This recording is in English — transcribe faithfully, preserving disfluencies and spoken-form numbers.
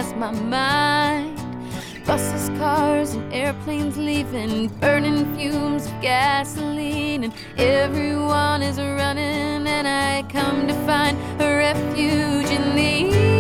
lost my mind. Buses, cars, and airplanes leaving, burning fumes of gasoline, and everyone is running, and I come to find a refuge in thee.